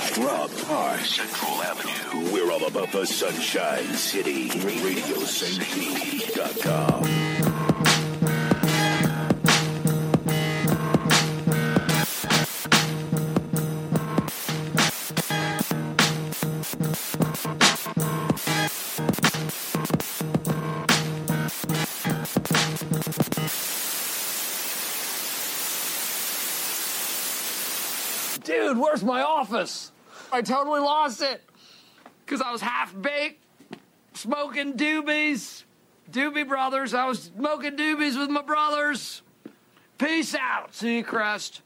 Rob Park, Central Avenue. We're all about the Sunshine City. RadioStPete.com. Dude, where's my office? I totally lost it. Because I was half-baked, smoking doobies. Doobie Brothers. I was smoking doobies with my brothers. Peace out, Seacrest.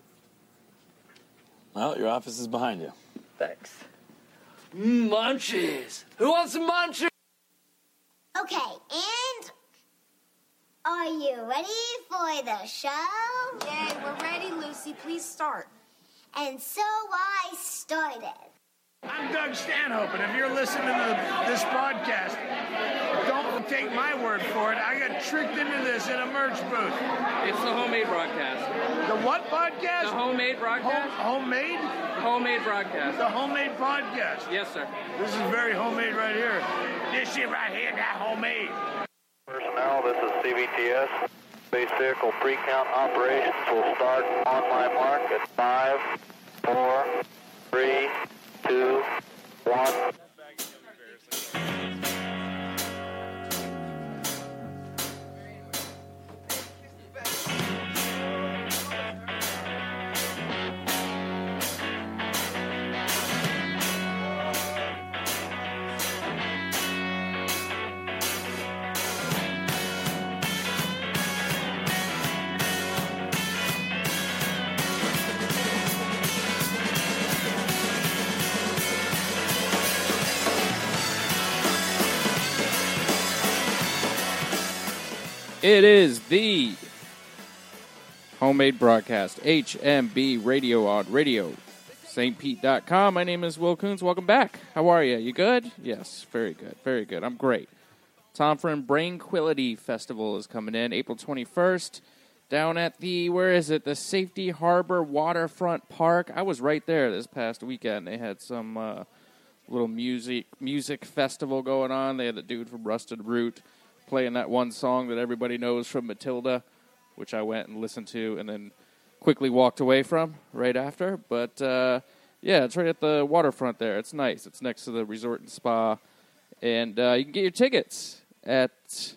Well, your office is behind you. Thanks. Munchies. Who wants some munchies? Okay, and are you ready for the show? Yay, we're ready, Lucy. Please start. And so I started. I'm Doug Stanhope, and if you're listening to this podcast, don't take my word for it. I got tricked into this in a merch booth. It's the Homemade Broadcast. The what podcast? The Homemade Broadcast. Homemade? Homemade Broadcast. The Homemade Podcast. Yes, sir. This is very homemade right here. This shit right here, that homemade. Personnel, this is CVTS. Space vehicle pre-count operations will start on my mark at 5, 4, 3, 2, 1. It is the Homemade Broadcast, HMB Radio on Radio, stpete.com. My name is Will Coons. Welcome back. How are you? You good? Yes, very good. Very good. I'm great. Tom Friend Brainquility Festival is coming in April 21st down at the, where is it? The Safety Harbor Waterfront Park. I was right there this past weekend. They had some little music festival going on. They had a dude from Rusted Root playing that one song that everybody knows from Matilda, which I went and listened to and then quickly walked away from right after. But, yeah, it's right at the waterfront there. It's nice. It's next to the resort and spa. And you can get your tickets at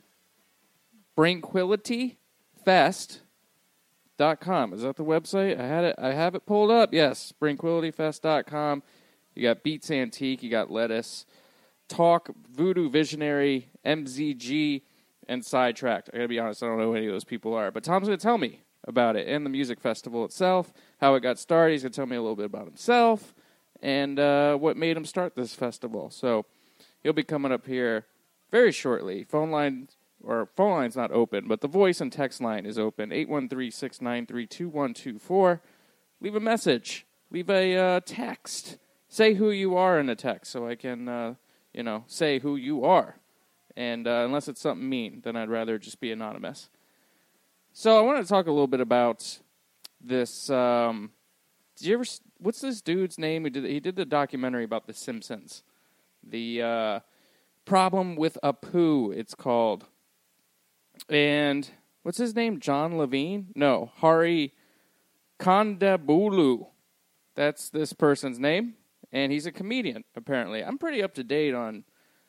brainquilityfest.com. Is that the website? I have it pulled up. Yes, brainquilityfest.com. You got Beats Antique. You got Lettuce, Talk, Voodoo Visionary, MZG, and Sidetracked. I gotta be honest, I don't know who any of those people are, but Tom's gonna tell me about it and the music festival itself, how it got started. He's gonna tell me a little bit about himself and what made him start this festival. So he'll be coming up here very shortly. Phone line's not open, but the voice and text line is open. 813-693-2124. Leave a message. Leave a text. Say who you are in a text so I can say who you are. And unless it's something mean, then I'd rather just be anonymous. So I want to talk a little bit about this. What's this dude's name? He did the documentary about The Simpsons. The Problem with Apu, it's called. And what's his name? John Levine? No, Hari Kondabolu. That's this person's name. And he's a comedian, apparently. I'm pretty up to date on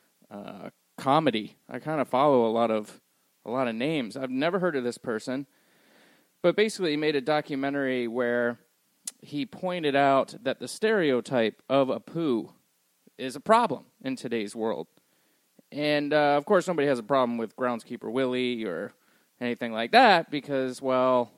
comedy. I kind of follow a lot of names. I've never heard of this person, but basically he made a documentary where he pointed out that the stereotype of Apu is a problem in today's world. And of course, nobody has a problem with Groundskeeper Willie or anything like that because, well,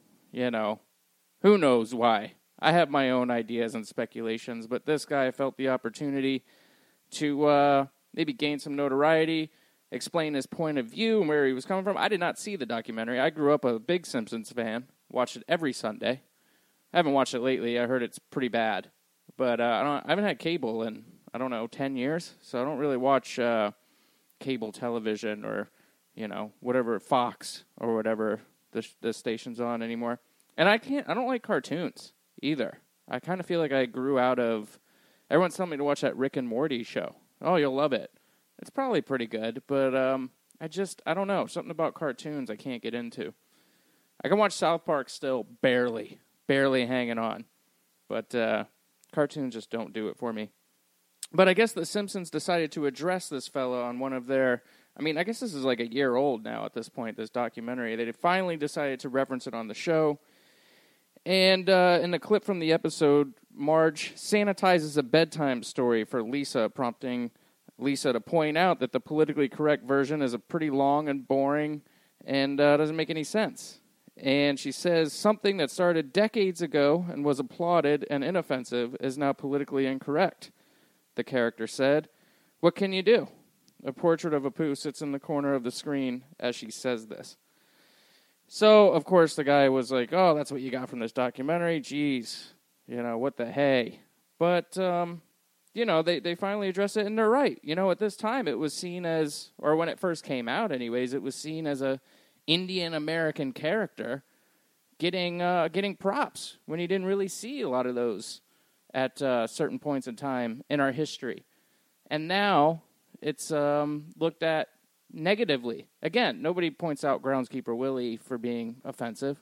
who knows why. I have my own ideas and speculations, but this guy felt the opportunity to maybe gain some notoriety, explain his point of view and where he was coming from. I did not see the documentary. I grew up a big Simpsons fan, watched it every Sunday. I haven't watched it lately. I heard it's pretty bad, but I haven't had cable in, 10 years, so I don't really watch cable television or, whatever, Fox or whatever the station's on anymore. And I don't like cartoons either. I kind of feel like I grew out of Everyone's telling me to watch that Rick and Morty show. Oh, you'll love it. It's probably pretty good, but I don't know. Something about cartoons I can't get into. I can watch South Park still, barely hanging on. But cartoons just don't do it for me. But I guess The Simpsons decided to address this fellow on one of their... I guess this is like a year old now at this point, this documentary. They finally decided to reference it on the show. And in the clip from the episode, Marge sanitizes a bedtime story for Lisa, prompting Lisa to point out that the politically correct version is a pretty long and boring and doesn't make any sense. And she says something that started decades ago and was applauded and inoffensive is now politically incorrect. The character said, "What can you do?" A portrait of Apu sits in the corner of the screen as she says this. So, of course, the guy was like, "Oh, that's what you got from this documentary? Jeez, what the hey?" But, they finally addressed it, and they're right. At this time, it was seen as, or when it first came out anyways, it was seen as a Indian-American character getting props when you didn't really see a lot of those at certain points in time in our history. And now it's looked at negatively. Again, nobody points out Groundskeeper Willie for being offensive.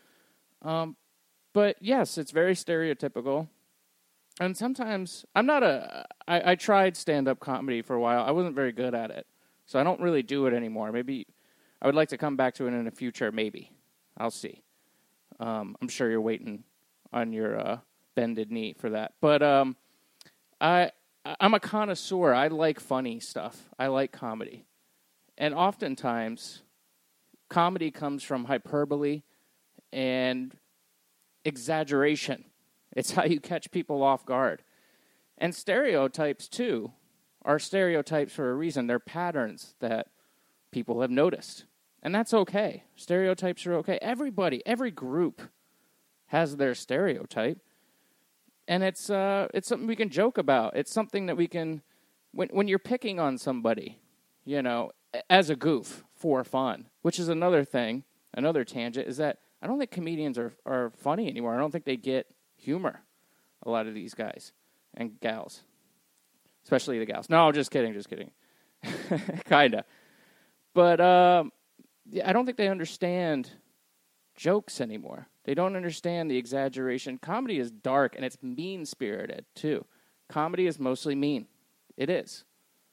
But yes, it's very stereotypical. And sometimes, I tried stand-up comedy for a while. I wasn't very good at it. So I don't really do it anymore. Maybe I would like to come back to it in the future, maybe. I'll see. I'm sure you're waiting on your bended knee for that. But I'm a connoisseur. I like funny stuff. I like comedy. And oftentimes, comedy comes from hyperbole and exaggeration. It's how you catch people off guard. And stereotypes, too, are stereotypes for a reason. They're patterns that people have noticed. And that's okay. Stereotypes are okay. Every group has their stereotype. And it's something we can joke about. It's something that we can, when you're picking on somebody, as a goof for fun, which is another thing, another tangent, is that I don't think comedians are funny anymore. I don't think they get humor, a lot of these guys and gals, especially the gals. No, just kidding. Kind of. But I don't think they understand jokes anymore. They don't understand the exaggeration. Comedy is dark, and it's mean-spirited, too. Comedy is mostly mean. It is.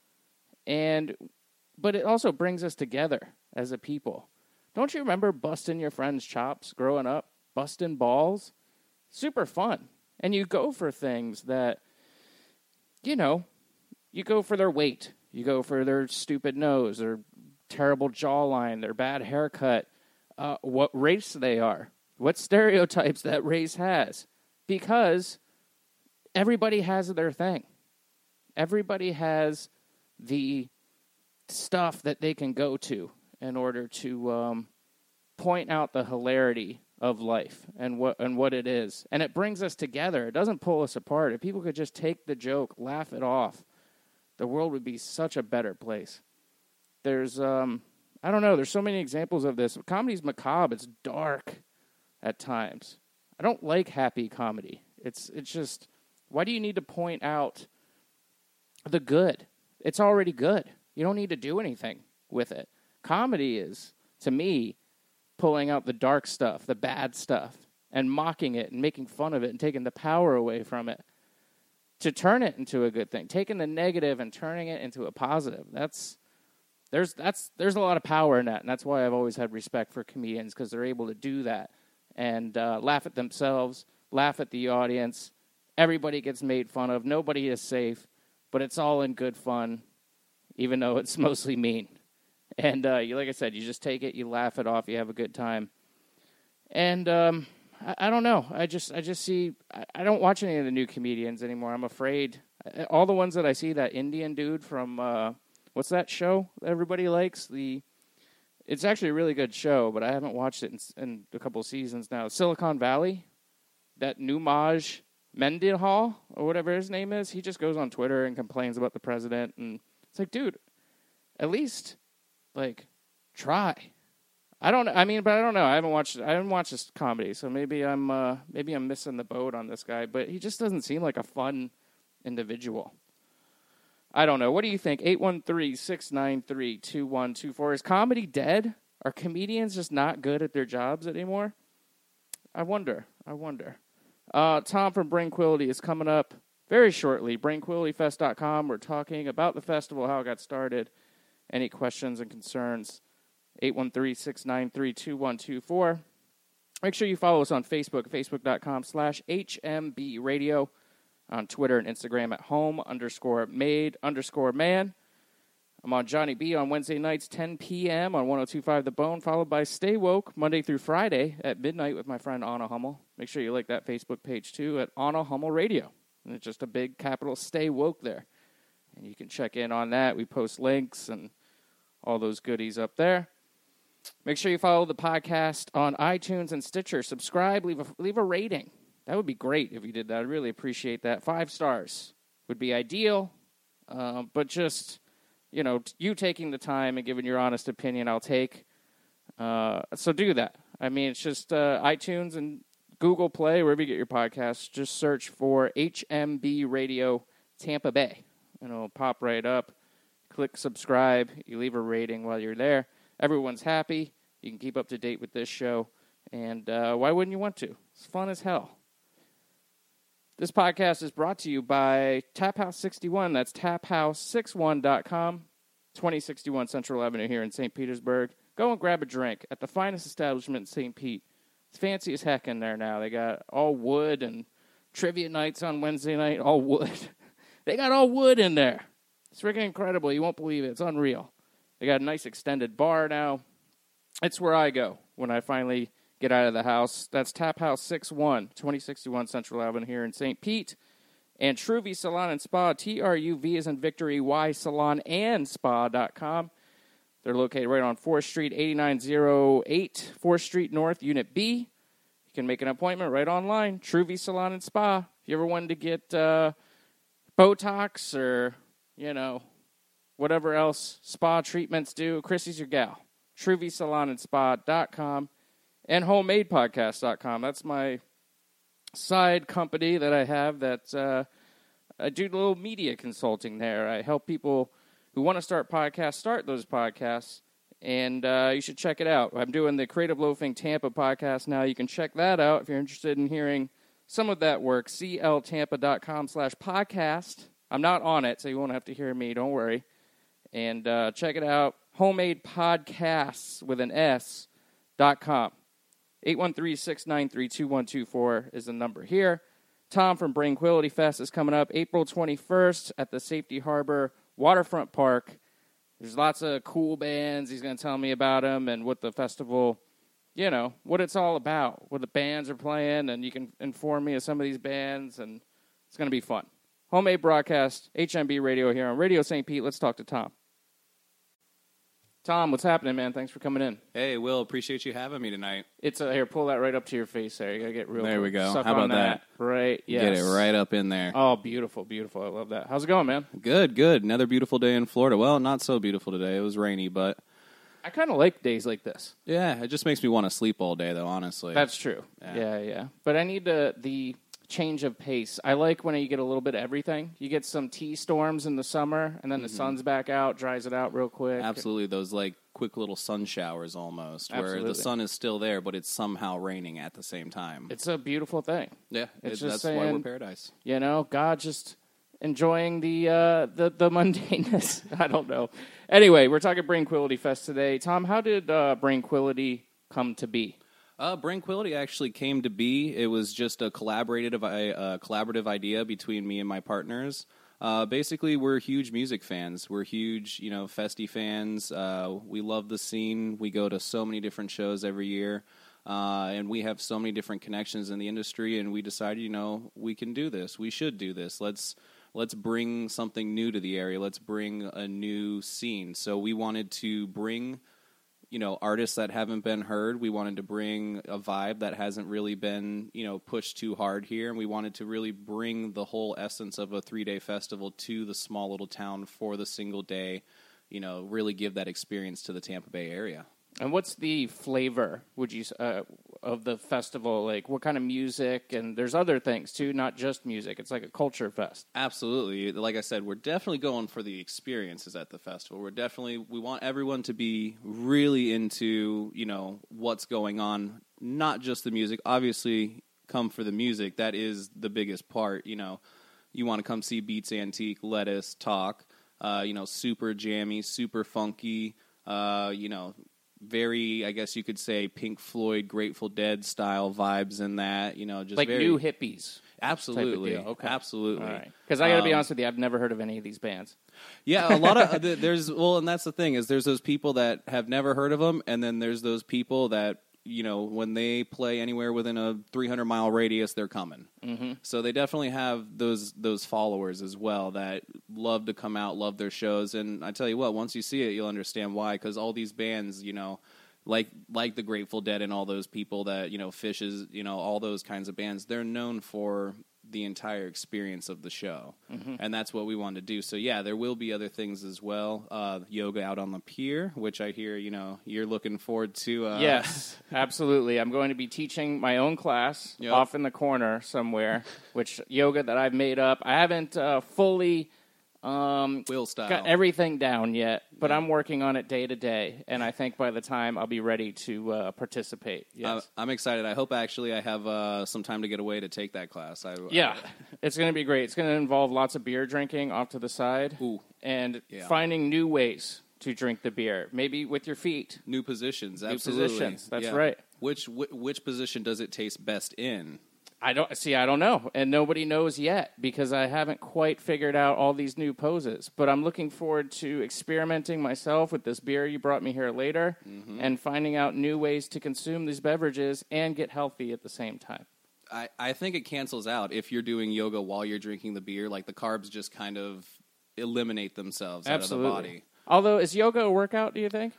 But it also brings us together as a people. Don't you remember busting your friend's chops growing up? Busting balls? Super fun. And you go for things that, you go for their weight. You go for their stupid nose, their terrible jawline, their bad haircut, what race they are, what stereotypes that race has. Because everybody has their thing. Everybody has the stuff that they can go to in order to point out the hilarity of life and what it is. And it brings us together. It doesn't pull us apart. If people could just take the joke, laugh it off, the world would be such a better place. There's, there's so many examples of this. Comedy's macabre. It's dark at times. I don't like happy comedy. It's just, why do you need to point out the good? It's already good. You don't need to do anything with it. Comedy is, to me, pulling out the dark stuff, the bad stuff, and mocking it and making fun of it and taking the power away from it to turn it into a good thing. Taking the negative and turning it into a positive. There's a lot of power in that, and that's why I've always had respect for comedians, because they're able to do that and laugh at themselves, laugh at the audience. Everybody gets made fun of. Nobody is safe, but it's all in good fun, even though it's mostly mean. And like I said, you just take it, you laugh it off, you have a good time. And I don't know. I just see. I don't watch any of the new comedians anymore. I'm afraid. All the ones that I see, that Indian dude from what's that show that everybody likes? It's actually a really good show, but I haven't watched it in a couple of seasons now. Silicon Valley, that Numaj Mendenhall or whatever his name is. He just goes on Twitter and complains about the president, and it's like, dude, at least try. I don't know. But I don't know. I haven't watched this comedy, so maybe I'm missing the boat on this guy. But he just doesn't seem like a fun individual. I don't know. What do you think? 813-693-2124. Is comedy dead? Are comedians just not good at their jobs anymore? I wonder. Tom from Brainquility is coming up very shortly. BrainquilityFest.com. We're talking about the festival, how it got started. Any questions and concerns? 813-693-2124. Make sure you follow us on Facebook, facebook.com/HMB Radio. On Twitter and Instagram at home_made_man. I'm on Johnny B on Wednesday nights, 10 p.m. on 102.5 The Bone, followed by Stay Woke Monday through Friday at midnight with my friend Anna Hummel. Make sure you like that Facebook page, too, at Anna Hummel Radio. And it's just a big capital Stay Woke there. And you can check in on that. We post links and all those goodies up there. Make sure you follow the podcast on iTunes and Stitcher. Subscribe, leave a rating. That would be great if you did that. I'd really appreciate that. 5 stars would be ideal. But just, you taking the time and giving your honest opinion, I'll take. So do that. I mean, it's just iTunes and Google Play, wherever you get your podcasts. Just search for HMB Radio Tampa Bay. And it'll pop right up. Click subscribe. You leave a rating while you're there. Everyone's happy. You can keep up to date with this show. And why wouldn't you want to? It's fun as hell. This podcast is brought to you by Tap House 61. That's taphouse61.com, 2061 Central Avenue here in St. Petersburg. Go and grab a drink at the finest establishment in St. Pete. It's fancy as heck in there now. They got all wood and trivia nights on Wednesday night, all wood. They got all wood in there. It's freaking incredible. You won't believe it. It's unreal. They got a nice extended bar now. It's where I go when I finally get out of the house. That's Tap House 61, 2061 Central Avenue here in St. Pete. And Truvi Salon and Spa, TRUV as in Victory, Y Salon and Spa.com. They're located right on 4th Street, 8908 4th Street North, Unit B. You can make an appointment right online, Truvi Salon and Spa. If you ever wanted to get Botox or, whatever else spa treatments do, Chrissy's your gal. Truvi Salon and Spa.com. And homemadepodcast.com. That's my side company that I have that I do a little media consulting there. I help people who want to start podcasts start those podcasts, and you should check it out. I'm doing the Creative Loafing Tampa podcast now. You can check that out if you're interested in hearing some of that work. cltampa.com/podcast. I'm not on it, so you won't have to hear me. Don't worry. And check it out. Homemadepodcasts with an S.com. 813-693-2124 is the number here. Tom from Brainquility Fest is coming up April 21st at the Safety Harbor Waterfront Park. There's lots of cool bands. He's going to tell me about them and what the festival, what it's all about, what the bands are playing, and you can inform me of some of these bands, and it's going to be fun. Homemade broadcast, HMB Radio here on Radio St. Pete. Let's talk to Tom. Tom, what's happening, man? Thanks for coming in. Hey, Will, appreciate you having me tonight. It's here, pull that right up to your face there. You got to get real There we go. Suck How about on that? Right, yes. Get it right up in there. Oh, beautiful, beautiful. I love that. How's it going, man? Good. Another beautiful day in Florida. Well, not so beautiful today. It was rainy, but... I kind of like days like this. Yeah, it just makes me want to sleep all day, though, honestly. That's true. Yeah. But I need the change of pace. I like when you get a little bit of everything. You get some storms in the summer, and then the sun's back out, dries it out real quick. Absolutely. Those, quick little sun showers almost, Absolutely. Where the sun is still there, but it's somehow raining at the same time. It's a beautiful thing. Yeah, it's that's why we're paradise. God just enjoying the mundaneness. I don't know. Anyway, we're talking Brainquility Fest today. Tom, how did Brainquility come to be? Brainquility actually came to be. It was just a collaborative idea between me and my partners. Basically, we're huge music fans. We're huge, festy fans. We love the scene. We go to so many different shows every year. And we have so many different connections in the industry, and we decided, we can do this. We should do this. Let's bring something new to the area. Let's bring a new scene. So we wanted to bring, artists that haven't been heard. We wanted to bring a vibe that hasn't really been, pushed too hard here. And we wanted to really bring the whole essence of a 3-day festival to the small little town for the single day, really give that experience to the Tampa Bay area. And what's the flavor, would you of the festival? Like, what kind of music? And there's other things, too, not just music. It's like a culture fest. Absolutely. Like I said, we're definitely going for the experiences at the festival. We want everyone to be really into, what's going on, not just the music. Obviously, come for the music. That is the biggest part. You want to come see Beats Antique, Let Us Talk, super jammy, super funky, very, I guess you could say, Pink Floyd, Grateful Dead style vibes in that, just like very new hippies. Absolutely. Okay. Absolutely. All right. Because I got to be honest with you, I've never heard of any of these bands. Yeah, a lot of, and that's the thing, is there's those people that have never heard of them, and then there's those people that, when they play anywhere within a 300-mile radius, they're coming. Mm-hmm. So they definitely have those followers as well that love to come out, love their shows. And I tell you what, once you see it, you'll understand why. Because all these bands, like the Grateful Dead and all those people that, Fishes, all those kinds of bands, they're known for the entire experience of the show. Mm-hmm. And that's what we want to do. So, yeah, there will be other things as well. Yoga out on the pier, which I hear, you're looking forward to. Yes, absolutely. I'm going to be teaching my own class off in the corner somewhere, which yoga that I've made up. I haven't fully wheel style got everything down yet, but I'm working on it day to day, and I think by the time I'll be ready to participate. Yes. I'm excited. I hope actually I have some time to get away to take that class. It's going to be great. It's going to involve lots of beer drinking off to the side. Ooh. And finding new ways to drink the beer, maybe with your feet. New positions, absolutely. New positions, that's right. Which position does it taste best in? I don't know, and nobody knows yet because I haven't quite figured out all these new poses. But I'm looking forward to experimenting myself with this beer you brought me here later, and finding out new ways to consume these beverages and get healthy at the same time. I think it cancels out if you're doing yoga while you're drinking the beer. Like the carbs just kind of eliminate themselves out of the body. Although, is yoga a workout, do you think?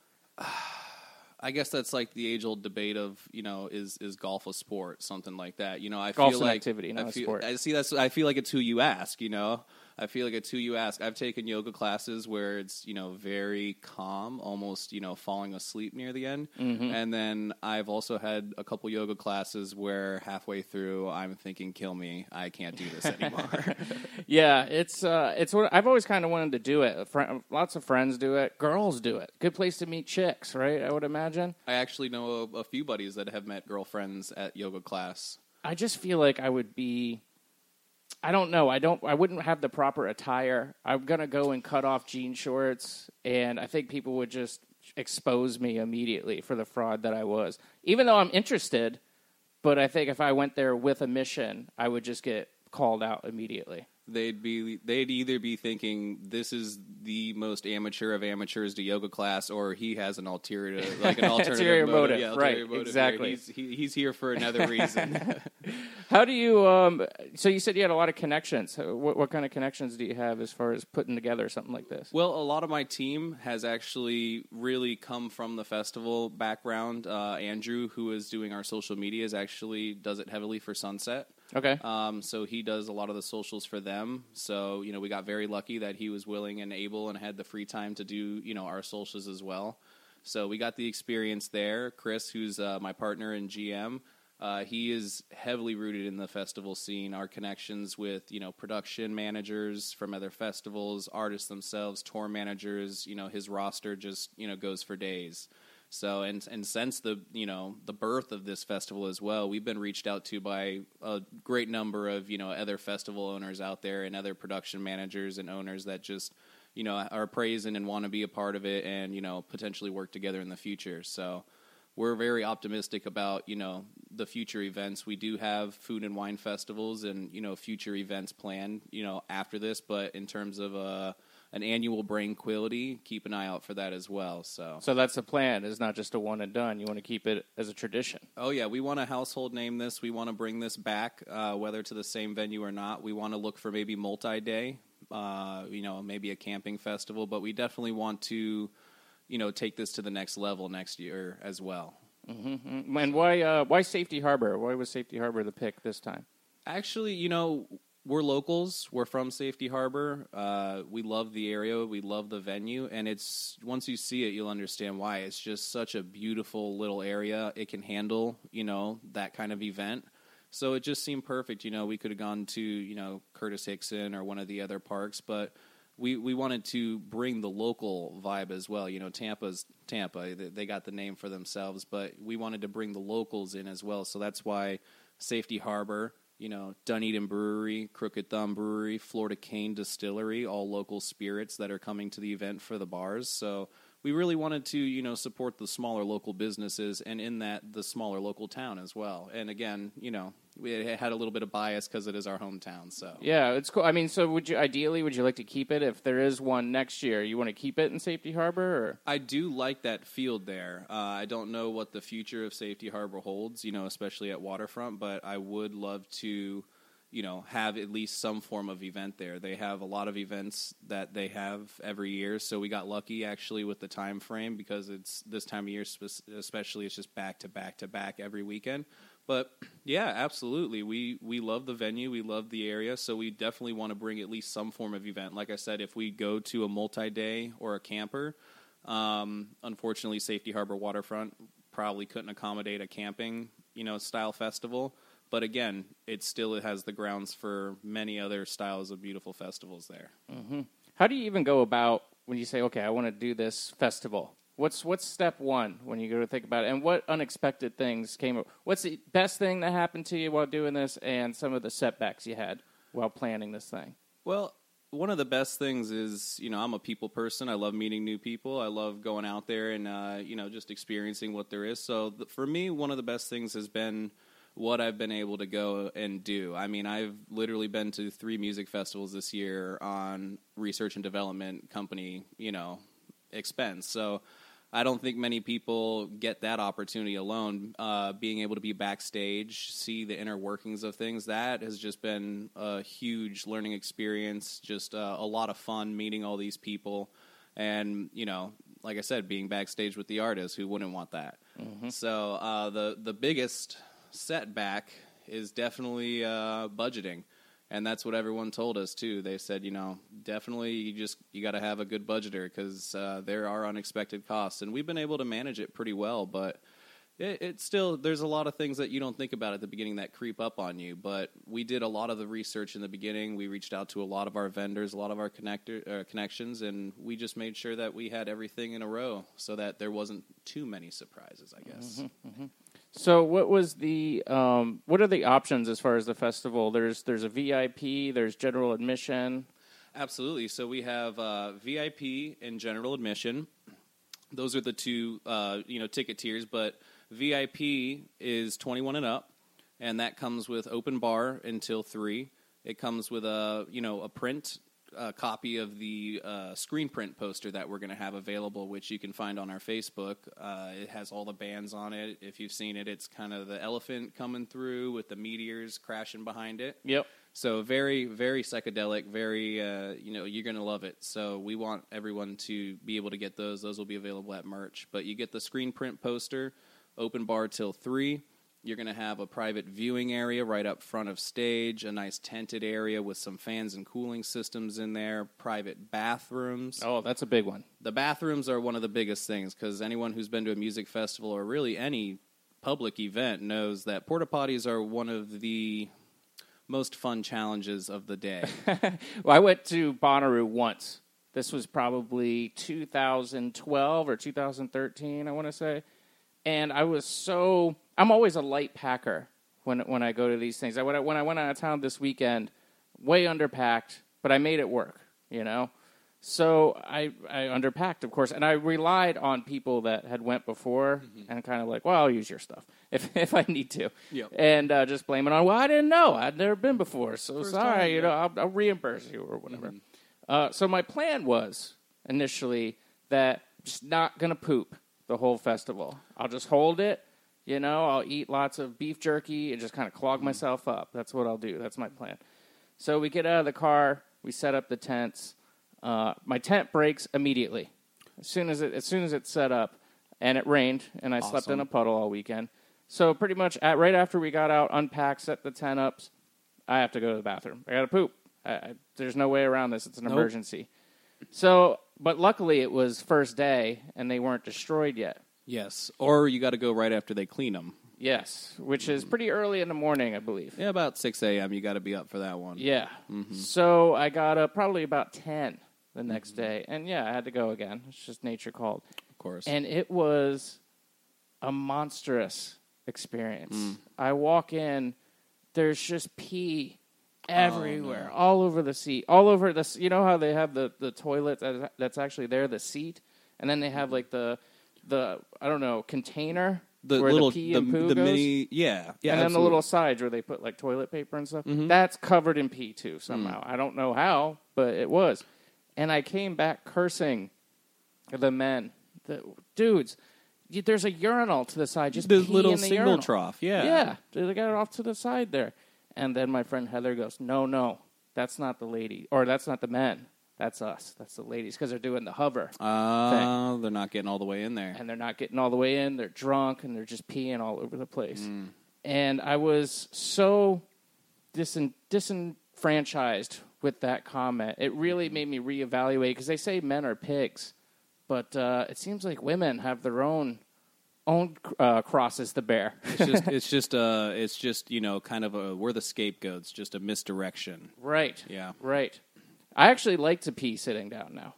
I guess that's like the age-old debate of, is golf a sport, something like that. I Golf's feel like an activity, not a sport. I feel like it's who you ask. I feel like it's who you ask. I've taken yoga classes where it's very calm, almost falling asleep near the end, and then I've also had a couple yoga classes where halfway through I'm thinking, "Kill me! I can't do this anymore." Yeah, it's what I've always kind of wanted to do it. Lots of friends do it. Girls do it. Good place to meet chicks, right? I would imagine. I actually know a few buddies that have met girlfriends at yoga class. I just feel like I would be. I don't know. I wouldn't have the proper attire. I'm gonna go and cut off jean shorts, and I think people would just expose me immediately for the fraud that I was. Even though I'm interested, but I think if I went there with a mission, I would just get called out immediately. They'd either be thinking this is the most amateur of amateurs to yoga class, or he has an alternative ulterior motive. Yeah, right? Motive. Exactly. He's here for another reason. How do you? So you said you had a lot of connections. What kind of connections do you have as far as putting together something like this? Well, a lot of my team has actually really come from the festival background. Andrew, who is doing our social medias, actually does it heavily for Sunset. Okay. So he does a lot of the socials for them. So, we got very lucky that he was willing and able and had the free time to do, our socials as well. So we got the experience there. Chris, who's my partner in GM, he is heavily rooted in the festival scene. Our connections with, production managers from other festivals, artists themselves, tour managers, his roster just, goes for days. So, and since the birth of this festival as well, we've been reached out to by a great number of, other festival owners out there and other production managers and owners that just, are praising and want to be a part of it and, potentially work together in the future. So we're very optimistic about, the future events. We do have food and wine festivals and, future events planned, after this, but in terms of, an annual Brainquility, keep an eye out for that as well. So that's the plan. It's not just a one and done. You want to keep it as a tradition. Oh, yeah. We want to household name this. We want to bring this back, whether to the same venue or not. We want to look for maybe multi-day, maybe a camping festival. But we definitely want to, take this to the next level next year as well. Mm-hmm. And why Safety Harbor? Why was Safety Harbor the pick this time? Actually, we're locals. We're from Safety Harbor. We love the area. We love the venue. And it's once you see it, you'll understand why. It's just such a beautiful little area. It can handle, that kind of event. So it just seemed perfect. We could have gone to, Curtis Hickson or one of the other parks, but we wanted to bring the local vibe as well. Tampa's Tampa. They got the name for themselves, but we wanted to bring the locals in as well. So that's why Safety Harbor, Dunedin Brewery, Crooked Thumb Brewery, Florida Cane Distillery, all local spirits that are coming to the event for the bars. So we really wanted to, support the smaller local businesses and in that the smaller local town as well. And again, we had a little bit of bias because it is our hometown. So yeah, it's cool. I mean, so would you like to keep it if there is one next year? You want to keep it in Safety Harbor? Or? I do like that field there. I don't know what the future of Safety Harbor holds, especially at Waterfront, but I would love to have at least some form of event there. They have a lot of events that they have every year, so we got lucky actually with the time frame because it's this time of year especially, it's just back to back to back every weekend. But yeah, absolutely. We love the venue, we love the area, so we definitely want to bring at least some form of event. Like I said, if we go to a multi-day or a camper, unfortunately Safety Harbor Waterfront probably couldn't accommodate a camping, style festival. But again, it still has the grounds for many other styles of beautiful festivals there. Mm-hmm. How do you even go about when you say, okay, I want to do this festival? What's step one when you go to think about it? And what unexpected things came up? What's the best thing that happened to you while doing this and some of the setbacks you had while planning this thing? Well, one of the best things is, I'm a people person. I love meeting new people. I love going out there and, just experiencing what there is. So for me, one of the best things has been what I've been able to go and do. I mean, I've literally been to 3 music festivals this year on research and development company, expense. So I don't think many people get that opportunity alone. Being able to be backstage, see the inner workings of things, that has just been a huge learning experience, just a lot of fun meeting all these people. And, like I said, being backstage with the artists, who wouldn't want that? Mm-hmm. So the biggest setback is definitely budgeting, and that's what everyone told us too. They said, definitely you got to have a good budgeter because there are unexpected costs, and we've been able to manage it pretty well. But it's still, there's a lot of things that you don't think about at the beginning that creep up on you. But we did a lot of the research in the beginning. We reached out to a lot of our vendors, a lot of our connections, and we just made sure that we had everything in a row so that there wasn't too many surprises, I guess. Mm-hmm, mm-hmm. So what was the what are the options as far as the festival? There's a VIP, there's general admission. Absolutely. So we have VIP and general admission. Those are the two ticket tiers, but VIP is 21 and up, and that comes with open bar until 3. It comes with a print copy of the screen print poster that we're going to have available, which you can find on our Facebook. It has all the bands on it. If you've seen it, it's kind of the elephant coming through with the meteors crashing behind it. Yep. So very, very psychedelic, very, you're going to love it. So we want everyone to be able to get those. Those will be available at merch. But you get the screen print poster, open bar till 3. You're going to have a private viewing area right up front of stage, a nice tented area with some fans and cooling systems in there, private bathrooms. Oh, that's a big one. The bathrooms are one of the biggest things because anyone who's been to a music festival or really any public event knows that porta potties are one of the most fun challenges of the day. Well, I went to Bonnaroo once. This was probably 2012 or 2013, I want to say. And I'm always a light packer when I go to these things. When I went out of town this weekend, way underpacked, but I made it work, So I underpacked, of course, and I relied on people that had went before and kind of like, well, I'll use your stuff if I need to. Yep. And just blame it on, well, I didn't know. I'd never been before, so First sorry, time, I'll reimburse you or whatever. So my plan was initially that I'm just not going to poop the whole festival. I'll just hold it. I'll eat lots of beef jerky and just kind of clog myself up. That's what I'll do. That's my plan. So we get out of the car. We set up the tents. My tent breaks immediately as soon as it's set up, and it rained, and I slept in a puddle all weekend. So pretty much right after we got out, unpacked, set the tent up, I have to go to the bathroom. I got to poop. There's no way around this. It's an emergency. So, but luckily it was first day, and they weren't destroyed yet. Yes, or you got to go right after they clean them. Yes, which is pretty early in the morning, I believe. Yeah, about 6 a.m. You got to be up for that one. Yeah. So I got up probably about 10 the next day, and yeah, I had to go again. It's just nature called. Of course. And it was a monstrous experience. I walk in, there's just pee everywhere, all over the seat, all over the. You know how they have the toilet that's actually there, the seat, and then they have like the I don't know, container the where little the pee and poo the goes. mini, yeah, And then absolutely. the little sides where they put like toilet paper and stuff. That's covered in pee too somehow. I don't know how, but it was. And I came back cursing the men, the dudes. There's a urinal to the side. Just the pee little in the single urinal. trough. Yeah, Yeah, they got it off to the side there. And then my friend Heather goes, no, that's not the lady, or that's not the men. That's us. That's the ladies, because they're doing the hover thing. They're not getting all the way in there. And they're not getting all the way in. They're drunk, and they're just peeing all over the place. And I was so disenfranchised with that comment. It really made me reevaluate, because they say men are pigs, but it seems like women have their own crosses to bear. It's just kind of we're the scapegoats, just a misdirection. Right. Yeah. Right. I actually like to pee sitting down now.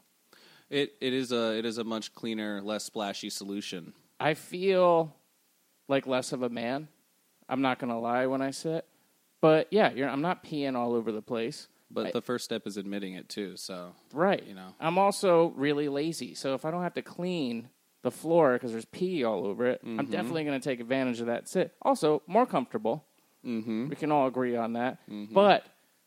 It is a much cleaner, less splashy solution. I feel like less of a man. I'm not going to lie when I sit. But yeah, I'm not peeing all over the place. But the first step is admitting it too. So right. You know. I'm also really lazy. So if I don't have to clean the floor because there's pee all over it, I'm definitely going to take advantage of that sit. Also, more comfortable. We can all agree on that. But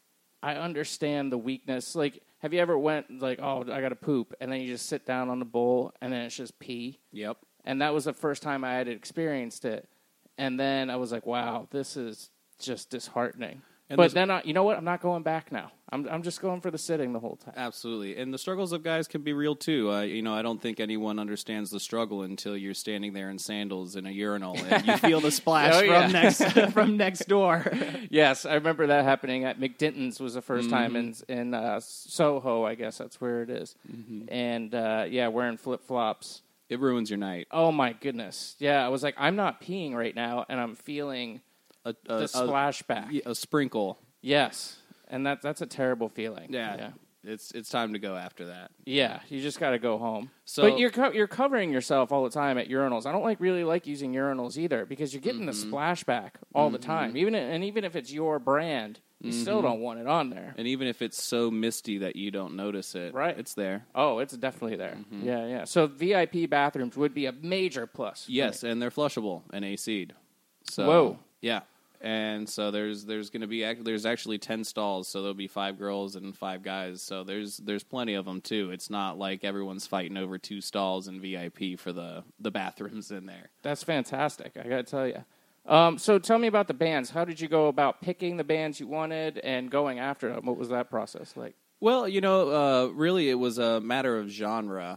I understand the weakness. Like, have you ever went like, oh, I got to poop, and then you just sit down on the bowl, and then it's just pee? Yep. And that was the first time I had experienced it. And then I was like, wow, this is just disheartening. And but then, you know what? I'm not going back now. I'm just going for the sitting the whole time. Absolutely. And the struggles of guys can be real, too. I don't think anyone understands the struggle until you're standing there in sandals in a urinal and you feel the splash from next door. Yes, I remember that happening at McDinton's was the first time in Soho, I guess that's where it is. And, wearing flip-flops. It ruins your night. Oh, my goodness. Yeah, I was like, I'm not peeing right now, and I'm feeling the splashback. A sprinkle. Yes, and that's a terrible feeling. Yeah. It's time to go after that. Yeah, you just got to go home. So, but you're covering yourself all the time at urinals. I don't really like using urinals either, because you're getting the splashback all the time. Even if it's your brand, you still don't want it on there. And even if it's so misty that you don't notice it, right? It's there. Oh, it's definitely there. Yeah. So VIP bathrooms would be a major plus. Yes, and they're flushable and AC'd. So, whoa. Yeah. And so there's going to be there's actually 10 stalls, so there'll be 5 girls and 5 guys. So there's plenty of them too. It's not like everyone's fighting over 2 stalls in VIP for the bathrooms in there. That's fantastic. I got to tell you. So tell me about the bands. How did you go about picking the bands you wanted and going after them? What was that process like? Well, really it was a matter of genre.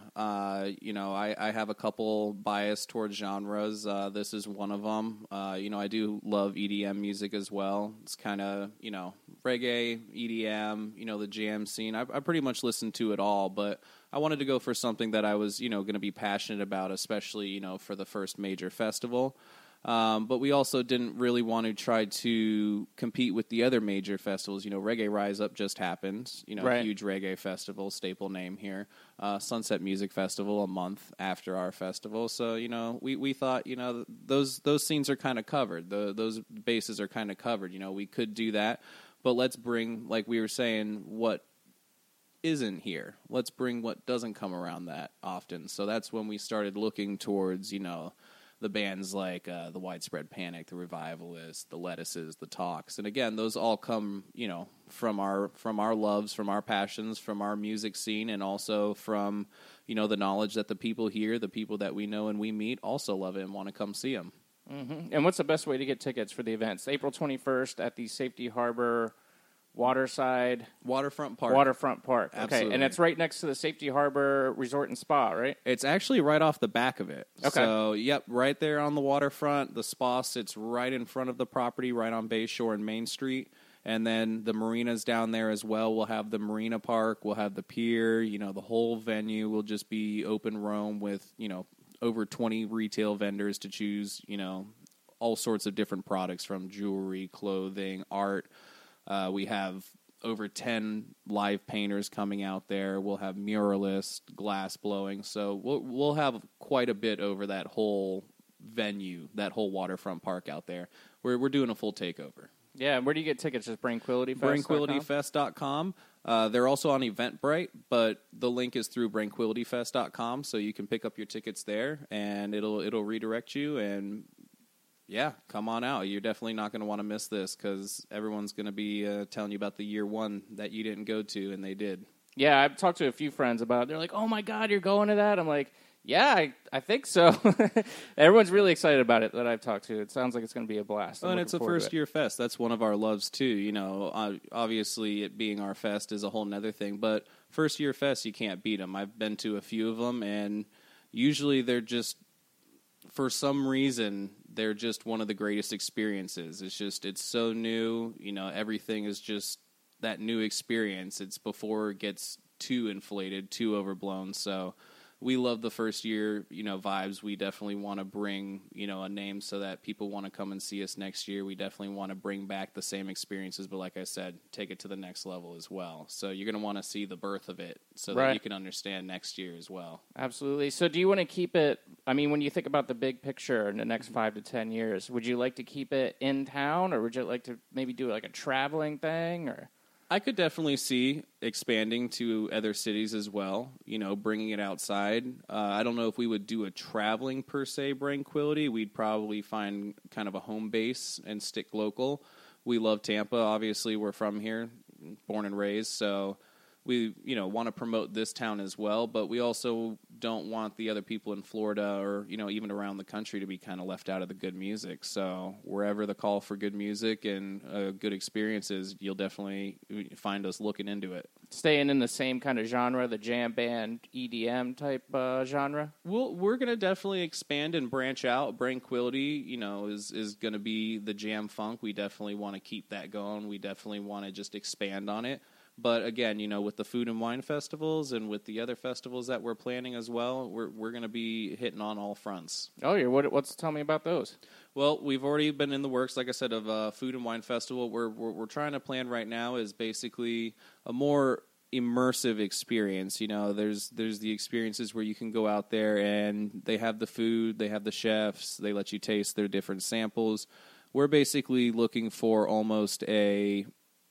I have a couple bias towards genres. This is one of them. I do love EDM music as well. It's kind of, reggae, EDM, the jam scene. I pretty much listen to it all, but I wanted to go for something that I was, going to be passionate about, especially, for the first major festival. But we also didn't really want to try to compete with the other major festivals. Reggae Rise Up just happened. Right. Huge reggae festival, staple name here. Sunset Music Festival a month after our festival. So, we thought, those scenes are kind of covered. Those bases are kind of covered. We could do that. But let's bring, like we were saying, what isn't here. Let's bring what doesn't come around that often. So that's when we started looking towards, the bands like the Widespread Panic, the Revivalists, the Lettuces, the Talks, and again, those all come, from our loves, from our passions, from our music scene, and also from, the knowledge that the people here, the people that we know and we meet, also love it and want to come see them. Mm-hmm. And what's the best way to get tickets for the events? April 21st at the Safety Harbor Waterfront Park. Okay, Absolutely. and it's right next to the Safety Harbor Resort and Spa, right? It's actually right off the back of it. Okay. So, yep, right there on the waterfront. The spa sits right in front of the property, right on Bayshore and Main Street. And then the marinas down there as well. We'll have the marina park. We'll have the pier. The whole venue will just be open roam with, over 20 retail vendors to choose, all sorts of different products from jewelry, clothing, art. We have over 10 live painters coming out there. We'll have muralists, glass blowing. So we'll have quite a bit over that whole venue, that whole waterfront park out there. We're doing a full takeover. Yeah, and where do you get tickets? Just BrainquilityFest.com? BrainquilityFest.com. They're also on Eventbrite, but the link is through BrainquilityFest.com, so you can pick up your tickets there, and it'll redirect you, and yeah, come on out. You're definitely not going to want to miss this, because everyone's going to be telling you about the year one that you didn't go to, and they did. Yeah, I've talked to a few friends about it. They're like, oh my God, you're going to that? I'm like, yeah, I think so. Everyone's really excited about it that I've talked to. It sounds like it's going to be a blast. And it's a first-year fest. That's one of our loves, too. Obviously, it being our fest is a whole nother thing. But first-year fests, you can't beat them. I've been to a few of them, and usually they're just, for some reason, they're just one of the greatest experiences. It's so new. Everything is just that new experience. It's before it gets too inflated, too overblown. So we love the first year, vibes. We definitely want to bring, a name so that people want to come and see us next year. We definitely want to bring back the same experiences, but like I said, take it to the next level as well. So you're going to want to see the birth of it so that you can understand next year as well. Absolutely. So do you want to keep it, when you think about the big picture in the next 5 to 10 years, would you like to keep it in town, or would you like to maybe do like a traveling thing, or? I could definitely see expanding to other cities as well, bringing it outside. I don't know if we would do a traveling, per se, Brainquility. We'd probably find kind of a home base and stick local. We love Tampa. Obviously, we're from here, born and raised, so we, want to promote this town as well, but we also don't want the other people in Florida or, even around the country to be kind of left out of the good music. So wherever the call for good music and good experiences, you'll definitely find us looking into it. Staying in the same kind of genre, the jam band, EDM type genre? We're going to definitely expand and branch out. Brainquility, is going to be the jam funk. We definitely want to keep that going. We definitely want to just expand on it. But again, with the food and wine festivals and with the other festivals that we're planning as well, we're going to be hitting on all fronts. Oh, yeah. Tell me about those? Well, we've already been in the works, like I said, of a food and wine festival. We're trying to plan right now is basically a more immersive experience. There's the experiences where you can go out there and they have the food, they have the chefs, they let you taste their different samples. We're basically looking for almost a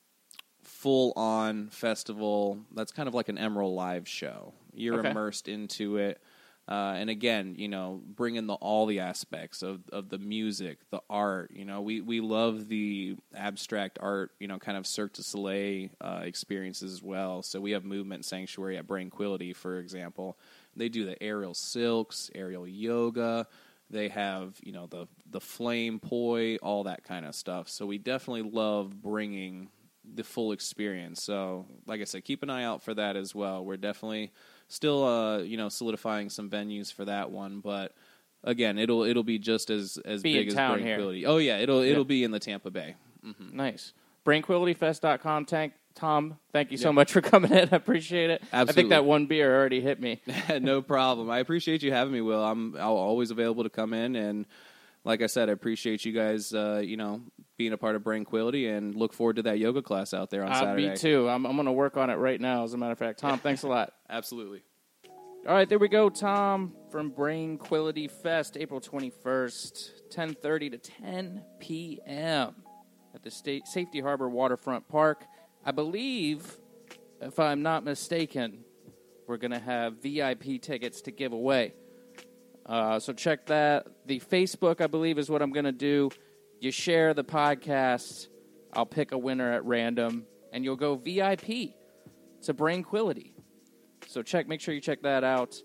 full-on festival that's kind of like an Emerald Live show. You're immersed into it. And again, bring in all the aspects of the music, the art. We love the abstract art, kind of Cirque du Soleil experiences as well. So we have Movement Sanctuary at Brainquility, for example. They do the aerial silks, aerial yoga. They have, the flame poi, all that kind of stuff. So we definitely love bringing the full experience. So, like I said, keep an eye out for that as well. We're definitely still, solidifying some venues for that one. But again, it'll be just as big as Brainquility. Oh yeah, it'll be in the Tampa Bay. Mm-hmm. Nice. BrainquilityFest.com. Tom, thank you so much for coming in. I appreciate it. Absolutely. I think that one beer already hit me. No problem. I appreciate you having me, Will. I'm always available to come in, and like I said, I appreciate you guys, being a part of Brainquility, and look forward to that yoga class out there on Saturday. Me too. I'm going to work on it right now, as a matter of fact. Tom, thanks a lot. Absolutely. All right, there we go. Tom from Brainquility Fest, April 21st, 10:30 to 10 p.m. at the Safety Harbor Waterfront Park. I believe, if I'm not mistaken, we're going to have VIP tickets to give away. So check that. The Facebook, I believe, is what I'm going to do. You share the podcast. I'll pick a winner at random, and you'll go VIP to Brainquility. So make sure you check that out.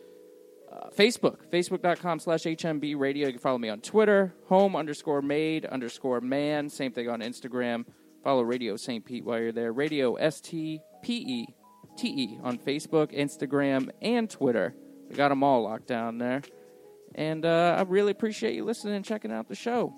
Facebook.com/HMB Radio. You can follow me on Twitter, home_made_man. Same thing on Instagram. Follow Radio St. Pete while you're there. Radio STPETE on Facebook, Instagram, and Twitter. We got them all locked down there. And I really appreciate you listening and checking out the show.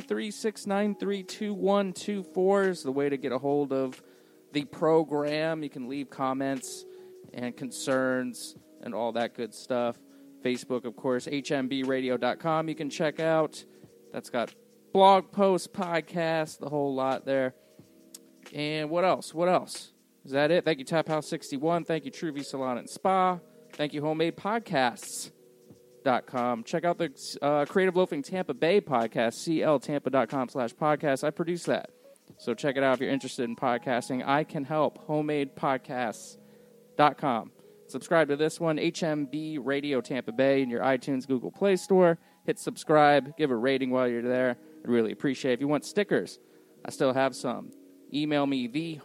813-693-2124 is the way to get a hold of the program. You can leave comments and concerns and all that good stuff. Facebook, of course, hmbradio.com you can check out. That's got blog posts, podcasts, the whole lot there. And what else? Is that it? Thank you, Tap House 61. Thank you, Truvy Salon and Spa. Thank you, Homemade Podcasts. Check out the Creative Loafing Tampa Bay podcast, cltampa.com/podcast. I produce that. So check it out if you're interested in podcasting. I can help. HomemadePodcasts.com. Subscribe to this one, HMB Radio Tampa Bay, in your iTunes, Google Play Store. Hit subscribe. Give a rating while you're there. I'd really appreciate it. If you want stickers, I still have some. Email me,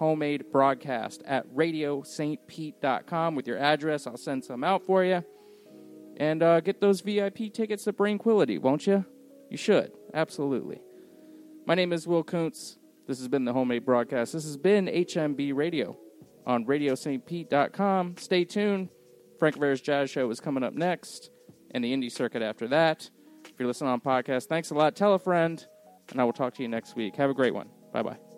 thehomemade.broadcast@radiostpete.com with your address. I'll send some out for you. And get those VIP tickets to Brainquility, won't you? You should. Absolutely. My name is Will Kuntz. This has been the Homemade Broadcast. This has been HMB Radio on radiostpete.com. Stay tuned. Frank Rivera's Jazz Show is coming up next, and the Indie Circuit after that. If you're listening on podcast, thanks a lot. Tell a friend, and I will talk to you next week. Have a great one. Bye-bye.